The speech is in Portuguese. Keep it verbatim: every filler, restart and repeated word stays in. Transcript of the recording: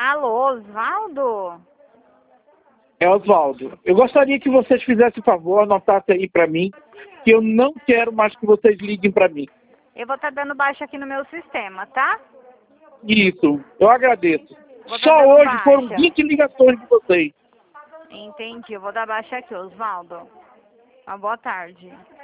Alô, Osvaldo? É Osvaldo. Eu gostaria que vocês fizessem o favor, anotassem aí para mim, que eu não quero mais que vocês liguem para mim. Eu vou estar dando baixa aqui no meu sistema, tá? Isso, eu agradeço. Vou tá Só dando hoje baixa. foram vinte ligações de vocês. Entendi, eu vou dar baixa aqui, Osvaldo. Uma boa tarde.